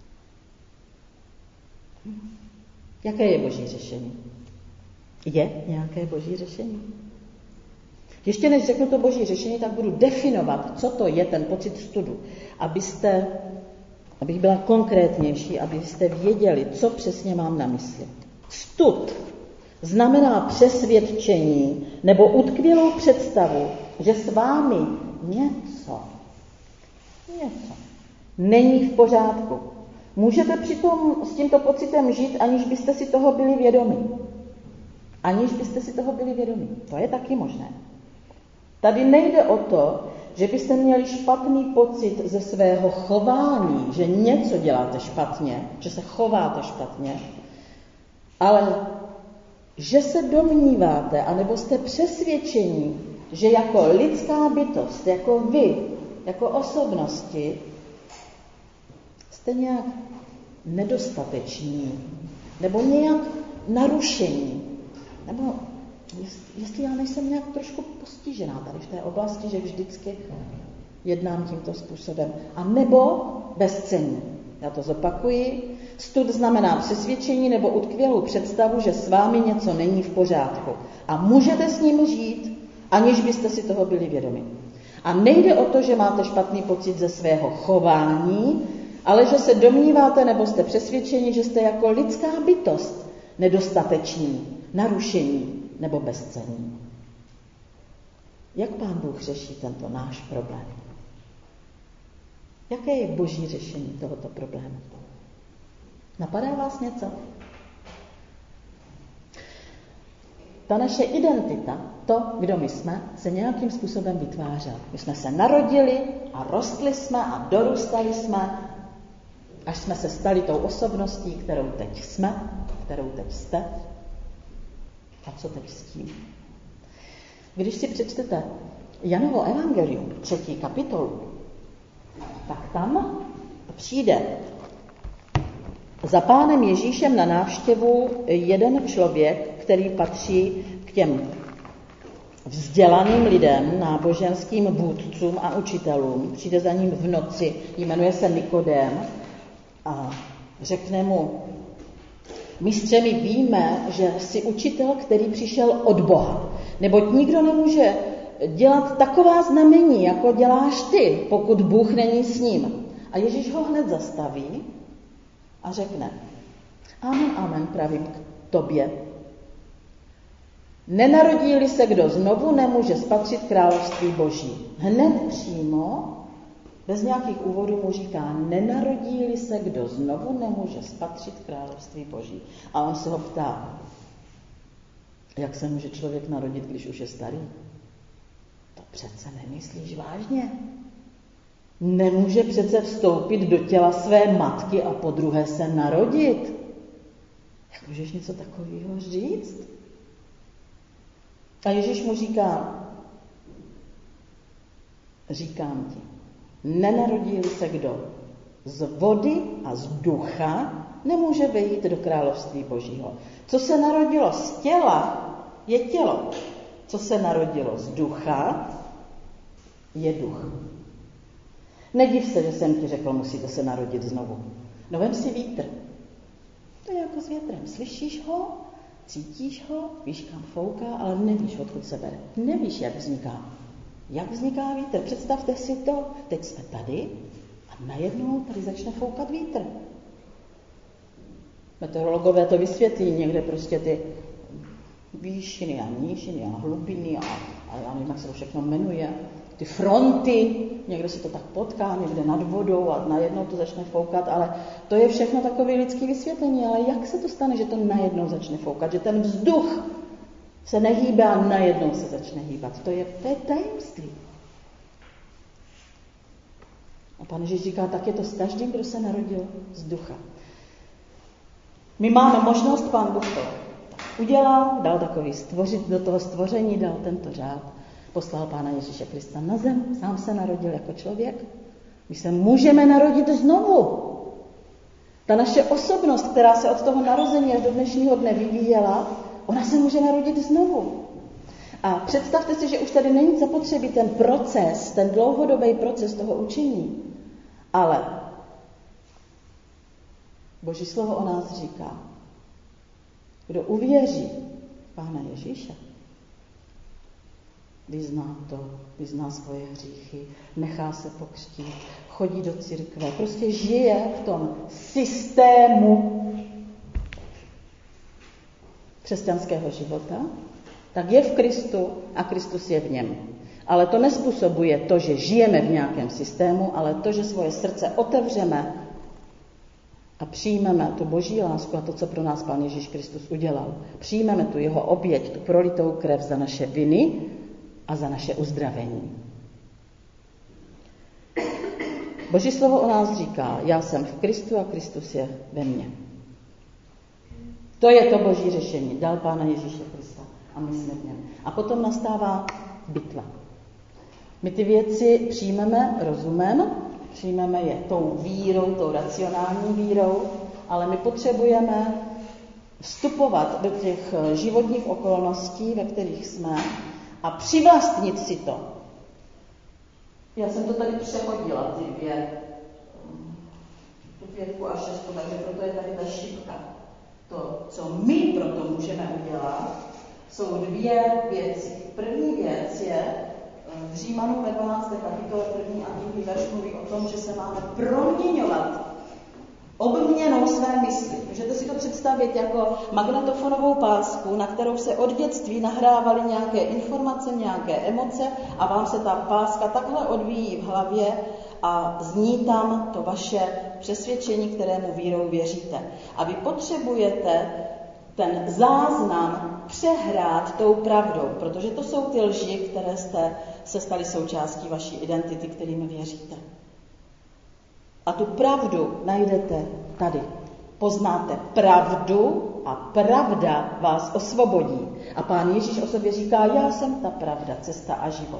Jaké je Boží řešení? Je nějaké Boží řešení? Ještě než řeknu to Boží řešení, tak budu definovat, co to je ten pocit studu, abyste, abych byla konkrétnější, abyste věděli, co přesně mám na mysli. Stud znamená přesvědčení nebo utkvělou představu, že s vámi něco, něco není v pořádku. Můžete přitom s tímto pocitem žít, aniž byste si toho byli vědomi. Aniž byste si toho byli vědomi. To je taky možné. Tady nejde o to, že byste měli špatný pocit ze svého chování, že něco děláte špatně, že se chováte špatně, ale že se domníváte, anebo jste přesvědčení, že jako lidská bytost, jako vy, jako osobnosti, jste nějak nedostateční, nebo nějak narušení, nebo jestli já nejsem nějak trošku postižená tady v té oblasti, že vždycky jednám tímto způsobem. A nebo bezcenní. Já to zopakuji. Stud znamená přesvědčení nebo utkvělou představu, že s vámi něco není v pořádku. A můžete s ním žít, aniž byste si toho byli vědomi. A nejde o to, že máte špatný pocit ze svého chování, ale že se domníváte nebo jste přesvědčeni, že jste jako lidská bytost nedostateční, narušení nebo bezcenní. Jak Pán Bůh řeší tento náš problém? Jaké je Boží řešení tohoto problému? Napadá vás něco? Ta naše identita, to, kdo my jsme, se nějakým způsobem vytvářela. My jsme se narodili a rostli jsme a dorůstali jsme, až jsme se stali tou osobností, kterou teď jsme, kterou teď jste. A co teď s tím? Když si přečtete Janovo evangelium, třetí kapitolu, tak tam přijde za Pánem Ježíšem na návštěvu jeden člověk, který patří k těm vzdělaným lidem, náboženským vůdcům a učitelům. Přijde za ním v noci, jmenuje se Nikodém a řekne mu: Mistře, my víme, že jsi učitel, který přišel od Boha, neboť nikdo nemůže dělat taková znamení, jako děláš ty, pokud Bůh není s ním. A Ježíš ho hned zastaví a řekne: Amen, amen, pravím k tobě. Nenarodí-li se kdo znovu, nemůže spatřit království Boží. Hned přímo, bez nějakých úvodů mu říká: nenarodí-li se kdo znovu, nemůže spatřit království Boží. A on se ho ptá: Jak se může člověk narodit, když už je starý? To přece nemyslíš vážně. Nemůže přece vstoupit do těla své matky a podruhé se narodit. Jak můžeš něco takového říct? A Ježíš mu říká, říkám ti, nenarodí se kdo z vody a z ducha, nemůže vejít do království Božího. Co se narodilo z těla, je tělo. Co se narodilo z ducha, je duch. Nediv se, že jsem ti řekl, musíte se narodit znovu. No vem si vítr. To je jako s větrem. Slyšíš ho, cítíš ho, víš, kam fouká, ale nevíš, odkud se bere. Nevíš, jak vzniká. Jak vzniká vítr? Představte si to. Teď jsme tady a najednou tady začne foukat vítr. Meteorologové to vysvětlí, někde prostě ty výšiny a nížiny a hlubiny a, a já nevím, jak se to všechno jmenuje. Ty fronty, někde se to tak potká, někde nad vodou a najednou to začne foukat, ale to je všechno takové lidské vysvětlení, ale jak se to stane, že to najednou začne foukat, že ten vzduch se nehýbe a najednou se začne hýbat. To je, to je tajemství. A Pán Ježíš říká, tak je to s každým, kdo se narodil z ducha. My máme možnost, Pán Bůh to udělal, dal takový stvořit, do toho stvoření dal tento řád, poslal Pána Ježíše Krista na zem, sám se narodil jako člověk. My se můžeme narodit znovu. Ta naše osobnost, která se od toho narození až do dnešního dne vyvíjela, ona se může narodit znovu. A představte si, že už tady není zapotřebí ten proces, ten dlouhodobý proces toho učení. Ale Boží slovo o nás říká, kdo uvěří Pána Ježíše, vyzná to, vyzná svoje hříchy, nechá se pokřtít, chodí do církve, prostě žije v tom systému křesťanského života, tak je v Kristu a Kristus je v něm. Ale to nespůsobuje to, že žijeme v nějakém systému, ale to, že svoje srdce otevřeme a přijmeme tu Boží lásku a to, co pro nás Pán Ježíš Kristus udělal. Přijmeme tu jeho oběť, tu prolitou krev za naše viny a za naše uzdravení. Boží slovo o nás říká, já jsem v Kristu a Kristus je ve mně. To je to Boží řešení. Dal Pána Ježíše Krista a my jsme v něm. A potom nastává bitva. My ty věci přijmeme rozumem, přijmeme je tou vírou, tou racionální vírou, ale my potřebujeme vstupovat do těch životních okolností, ve kterých jsme, a přivlastnit si to. Já jsem to tady přehodila, ty dvě, tu pětku a šestku, takže proto je tady ta šipka. To, co my proto můžeme udělat, jsou dvě věci. První věc je, v Římanům ve dvanácté kapitole první a druhý verš mluví o tom, že se máme proměňovat obměnou své mysli. Můžete si to představit jako magnetofonovou pásku, na kterou se od dětství nahrávaly nějaké informace, nějaké emoce a vám se ta páska takhle odvíjí v hlavě a zní tam to vaše přesvědčení, kterému vírou věříte. A vy potřebujete ten záznam přehrát tou pravdou, protože to jsou ty lži, které jste se staly součástí vaší identity, kterými věříte. A tu pravdu najdete tady. Poznáte pravdu a pravda vás osvobodí. A Pán Ježíš o sobě říká, já jsem ta pravda, cesta a život.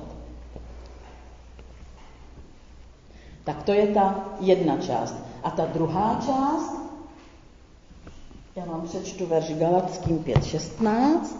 Tak to je ta jedna část. A ta druhá část, já vám přečtu verš Galatským pět šestnáct.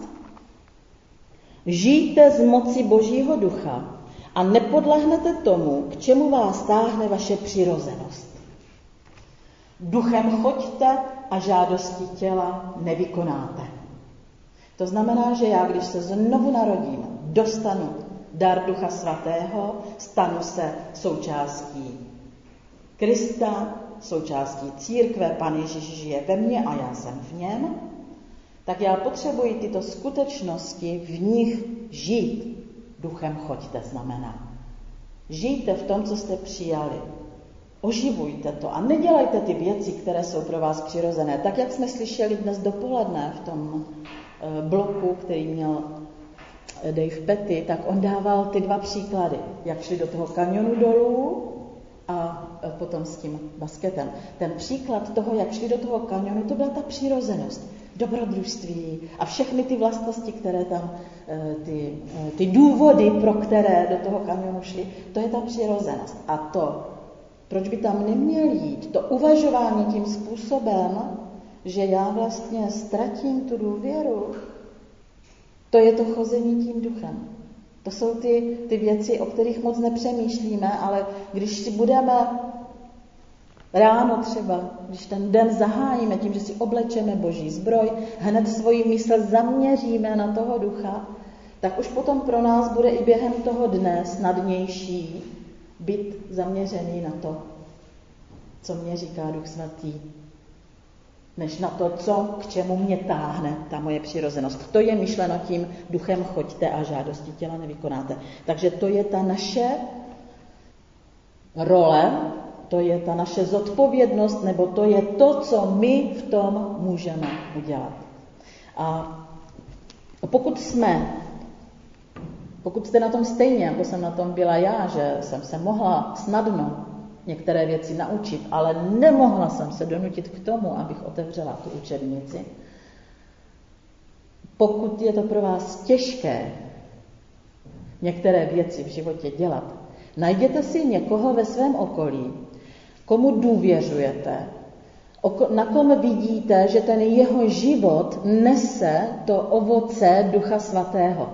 Žijte z moci Božího ducha a nepodlehnete tomu, k čemu vás táhne vaše přirozenost. Duchem choďte a žádosti těla nevykonáte. To znamená, že já, když se znovu narodím, dostanu dar Ducha Svatého, stanu se součástí Krista, součástí církve, Pán Ježíš žije ve mně a já jsem v něm, tak já potřebuji tyto skutečnosti v nich žít. Duchem choďte znamená. Žijte v tom, co jste přijali. Oživujte to a nedělejte ty věci, které jsou pro vás přirozené. Tak, jak jsme slyšeli dnes dopoledne v tom bloku, který měl Dave Petty, tak on dával ty dva příklady, jak šli do toho kanionu dolů a potom s tím basketem. Ten příklad toho, jak šli do toho kanionu, to byla ta přirozenost, dobrodružství a všechny ty vlastnosti, které tam, ty, ty důvody, pro které do toho kanionu šli, to je ta přirozenost. A to, proč by tam neměl jít, to uvažování tím způsobem, že já vlastně ztratím tu důvěru, to je to chození tím duchem. To jsou ty, ty věci, o kterých moc nepřemýšlíme, ale když si budeme ráno třeba, když ten den zahájíme tím, že si oblečeme boží zbroj, hned svoji mysl zaměříme na toho ducha, tak už potom pro nás bude i během toho dne snadnější být zaměřený na to, co mě říká Duch Svatý, než na to, co k čemu mě táhne ta moje přirozenost. To je myšleno tím duchem choďte a žádosti těla nevykonáte. Takže to je ta naše role, to je ta naše zodpovědnost, nebo to je to, co my v tom můžeme udělat. A pokud jsme, pokud jste na tom stejně, jako jsem na tom byla já, že jsem se mohla snadno některé věci naučit, ale nemohla jsem se donutit k tomu, abych otevřela tu učebnici. Pokud je to pro vás těžké některé věci v životě dělat, najděte si někoho ve svém okolí, komu důvěřujete, na kom vidíte, že ten jeho život nese to ovoce Ducha Svatého.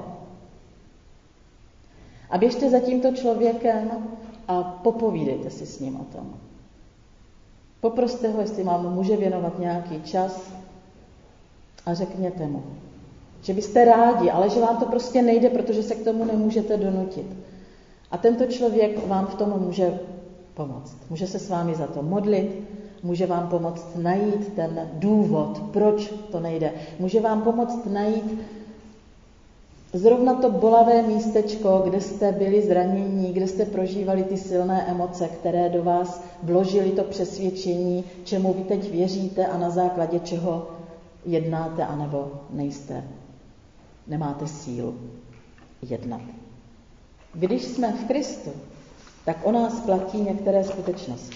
A běžte za tímto člověkem a popovídejte si s ním o tom. Poproste ho, jestli vám může věnovat nějaký čas a řekněte mu, že byste rádi, ale že vám to prostě nejde, protože se k tomu nemůžete donutit. A tento člověk vám v tom může pomoct. Může se s vámi za to modlit, může vám pomoct najít ten důvod, proč to nejde. Může vám pomoct najít zrovna to bolavé místečko, kde jste byli zranění, kde jste prožívali ty silné emoce, které do vás vložily to přesvědčení, čemu vy teď věříte a na základě čeho jednáte, anebo nejste, nemáte sílu jednat. Když jsme v Kristu, tak o nás platí některé skutečnosti.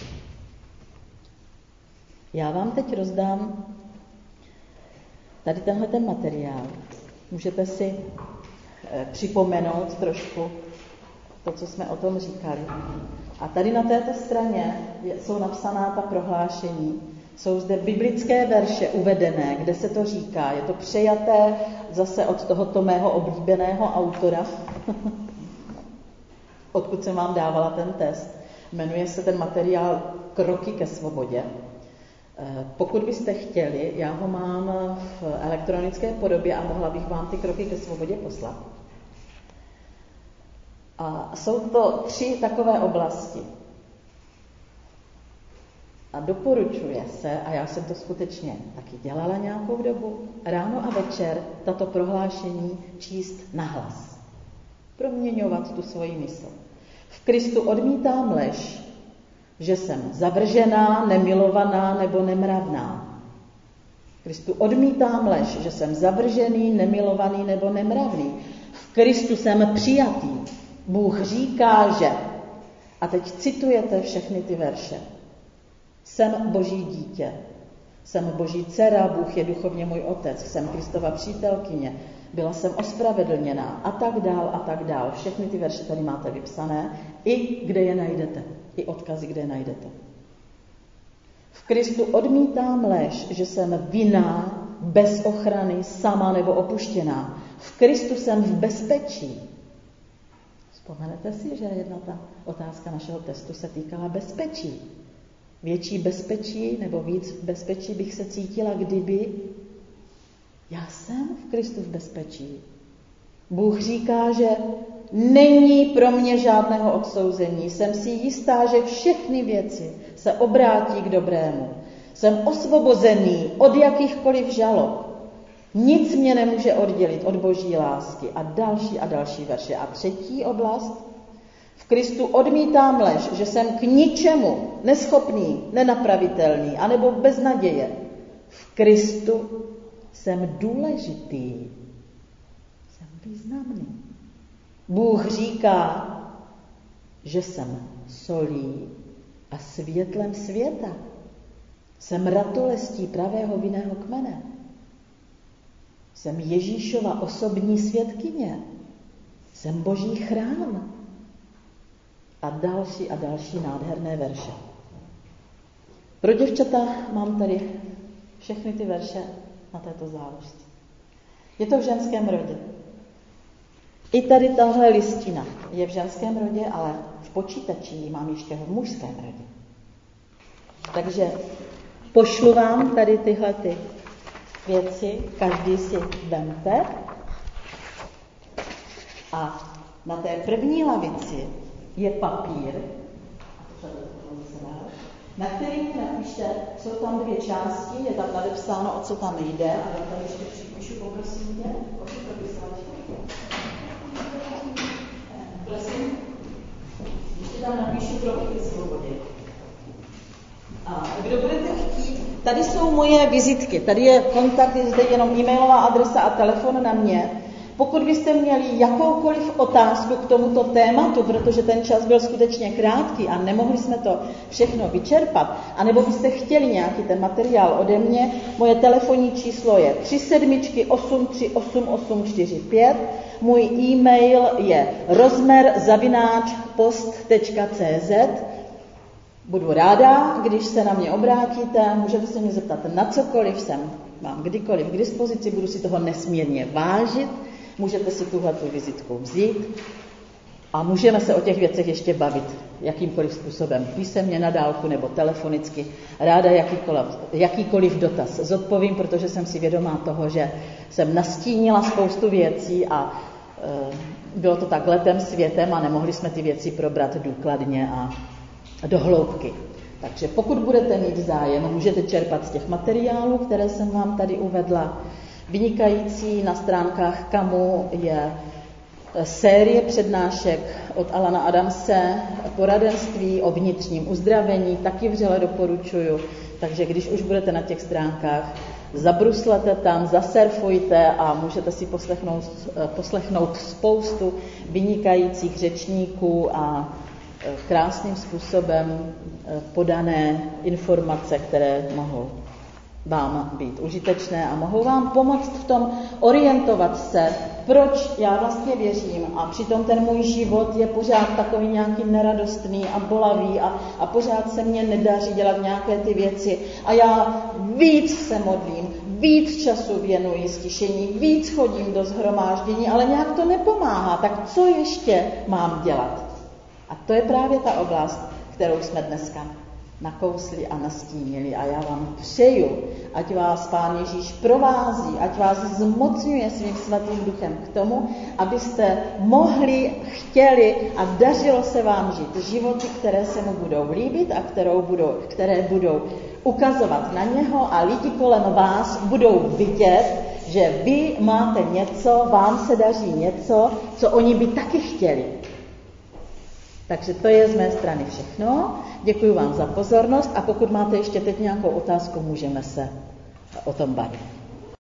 Já vám teď rozdám tady tenhle ten materiál. Můžete si připomenout trošku to, co jsme o tom říkali. A tady na této straně jsou napsaná ta prohlášení. Jsou zde biblické verše uvedené, kde se to říká. Je to přejaté zase od tohoto mého oblíbeného autora, odkud jsem vám dávala ten test. Jmenuje se ten materiál Kroky ke svobodě. Pokud byste chtěli, já ho mám v elektronické podobě a mohla bych vám ty kroky ke svobodě poslat. A jsou to tři takové oblasti. A doporučuje se, a já jsem to skutečně taky dělala nějakou dobu, ráno a večer tato prohlášení číst nahlas. Proměňovat tu svoji mysl. V Kristu odmítám lež, že jsem zavržená, nemilovaná nebo nemravná. V Kristu odmítám lež, že jsem zavržený, nemilovaný nebo nemravný. V Kristu jsem přijatý. Bůh říká, že. A teď citujete všechny ty verše. Jsem Boží dítě. Jsem Boží dcera, Bůh je duchovně můj otec. Jsem Kristova přítelkyně. Byla jsem ospravedlněná a tak dál a tak dál. Všechny ty verše tady máte vypsané, i kde je najdete. I odkazy, kde je najdete. V Kristu odmítám lež, že jsem vinná, bez ochrany, sama nebo opuštěná. V Kristu jsem v bezpečí. Vzpomenete si, že jedna ta otázka našeho testu se týkala bezpečí. Větší bezpečí nebo víc bezpečí bych se cítila, kdyby já jsem v Kristu v bezpečí. Bůh říká, že není pro mě žádného odsouzení. Jsem si jistá, že všechny věci se obrátí k dobrému. Jsem osvobozený od jakýchkoliv žalob. Nic mě nemůže oddělit od Boží lásky. A další a další verše. A třetí oblast. V Kristu odmítám lež, že jsem k ničemu neschopný, nenapravitelný, anebo bez naděje. V Kristu jsem důležitý, jsem významný. Bůh říká, že jsem solí a světlem světa. Jsem ratolestí pravého vinného kmene. Jsem Ježíšova osobní svědkyně. Jsem Boží chrám. A další a další nádherné verše. Pro děvčata mám tady všechny ty verše na této záložce. Je to v ženském rodě. I tady tahle listina je v ženském rodě, ale v počítači ji mám ještě v mužském rodě. Takže pošlu vám tady tyhle ty věci, každý si vemte. A na té první lavici je papír, na který napíšte, jsou tam dvě části, je tam nadepsáno, o co tam jde, a já tady ještě připíšu, poprosím tě, o co to prosím, ještě tam napíšu kroky ke svobodě. A kdo budete chtít, tady jsou moje vizitky, tady je kontakt, je zde jenom e-mailová adresa a telefon na mě. Pokud byste měli jakoukoliv otázku k tomuto tématu, protože ten čas byl skutečně krátký a nemohli jsme to všechno vyčerpat, anebo byste chtěli nějaký ten materiál ode mě, moje telefonní číslo je tři sedm osm tři osm osm čtyři pět, můj e-mail je rozmer zavináč post tečka cé zet. Budu ráda, když se na mě obrátíte, můžete se mě zeptat na cokoliv, jsem mám kdykoliv k dispozici, budu si toho nesmírně vážit. Můžete si tuhletu vizitku vzít a můžeme se o těch věcech ještě bavit jakýmkoliv způsobem, písemně, na dálku nebo telefonicky. Ráda jakýkoliv, jakýkoliv dotaz zodpovím, protože jsem si vědomá toho, že jsem nastínila spoustu věcí a e, bylo to tak letem světem a nemohli jsme ty věci probrat důkladně a do hloubky. Takže pokud budete mít zájem, můžete čerpat z těch materiálů, které jsem vám tady uvedla. Vynikající na stránkách Kamu je série přednášek od Alana Adamse, poradenství o vnitřním uzdravení, taky vřele doporučuju. Takže když už budete na těch stránkách, zabruslete tam, zasurfujte a můžete si poslechnout, poslechnout spoustu vynikajících řečníků a krásným způsobem podané informace, které mohou vám být užitečné a mohou vám pomoct v tom orientovat se, proč já vlastně věřím a přitom ten můj život je pořád takový nějaký neradostný a bolavý a, a pořád se mně nedaří dělat nějaké ty věci a já víc se modlím, víc času věnuji stišení, víc chodím do shromáždění, ale nějak to nepomáhá, tak co ještě mám dělat? A to je právě ta oblast, kterou jsme dneska nakousli a nastínili. A já vám přeju, ať vás Pán Ježíš provází, ať vás zmocňuje svým svatým duchem k tomu, abyste mohli, chtěli a dařilo se vám žít životy, které se mu budou líbit a kterou budou, které budou ukazovat na něho a lidi kolem vás budou vidět, že vy máte něco, vám se daří něco, co oni by taky chtěli. Takže to je z mé strany všechno. Děkuji vám za pozornost a pokud máte ještě teď nějakou otázku, můžeme se o tom bavit.